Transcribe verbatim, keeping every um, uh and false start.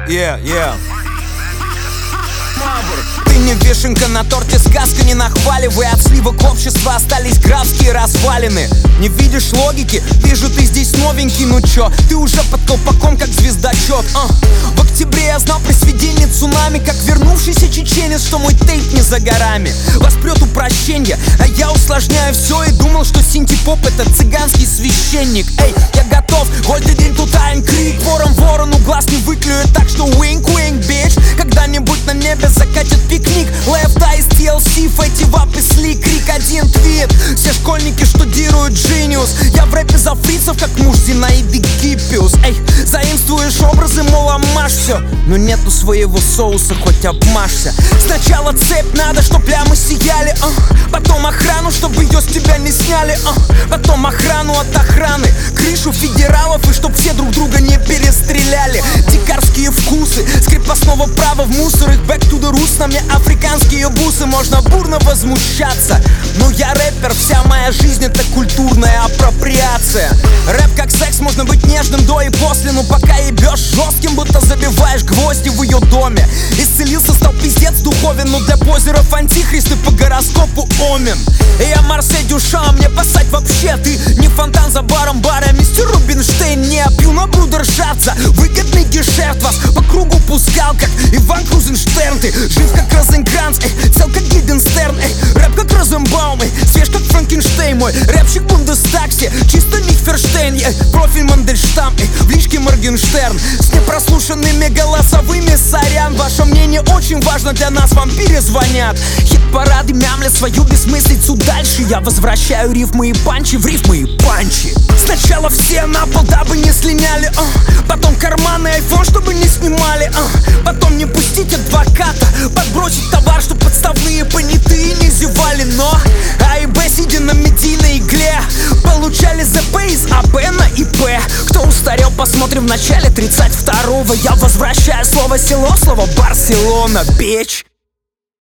Yeah, yeah. Ты не вишенка на торте, сказка не нахваливай. От сливок общества остались графские развалины. Не видишь логики? Вижу, ты здесь новенький, ну чё? Ты уже под колпаком, как звездочет. uh. В октябре я знал при сведении цунами, как вернувшийся чеченец, что мой тейп не за горами. Воспрет упрощенье, а я усложняю все и думал, что синти-поп — это цыганский священник. Эй, я готов, каждый день тут айн крик. Ворон ворону глаз не выклюет, так что wink-wink, bitch. Когда-нибудь на небе закатит пикник. Left Eye, ти эл си, Фэти Вап и Слик, Крик один твит. Все школьники штудируют Genius. Я в рэпе за фрицев, как муж Зинаиды Гиппиус. Эй, заимствуешь образы, мол, амаш все, но нету своего соуса, хоть обмажься. Сначала цепь надо, чтоб плямы сияли, а. Потом охрану, чтобы ее с тебя не сняли, а. Потом охрану от охраны, крышу федералов, и чтоб все друг друга не перестреляли. Дикарские вкусы, скрип крепостного права в мусор. Их back to the roots, на мне африканские бусы. Можно бурно возмущаться, но я рэпер, вся моя жизнь — это культурная апроприация. Рэп как секс, можно быть нежным до и после, но пока ебешь жестким, будто забиваешь гвозди в ее доме. Исцелился, стал пиздец духовен, но для позеров антихрист и по гороскопу омен. И я Марсель Дюшам, мне пасать вообще. Ты не фонтан за баром бара, мистер Рубинштейн. Не пью, но буду ржаться, выгодный гешефт. Вас по кругу пускал, как Иван Крузенштерн. Ты жив как Розенкранц, эй, цел как Гиденстерн, эй. Рэп как Розенбаум, эй, свеж как Франкенштейн. Мой рэпчик Бундестаг, все чисто Михферштейн, эй. Профиль Мандельштам, эй, в личке Моргенштерн. С непрослушанными голосовыми, сорян. Ваше мнение очень важно для нас, вам перезвонят. Хит-парады мямлят свою бессмыслицу дальше. Я возвращаю рифмы и панчи в рифмы и панчи. Сначала все на пол, дабы не слиняли, а. Потом карманы айфон, чтобы не снимали, а. Потом не пустить адвоката, подбросить товар, чтоб подставные понятые не зевали. Но А и Б, сидя на медийной игле, получали ЗП из АБ на ИП. Кто устарел, посмотрим в начале тридцать второго. Я возвращаю слово село, слово Барселона, бич.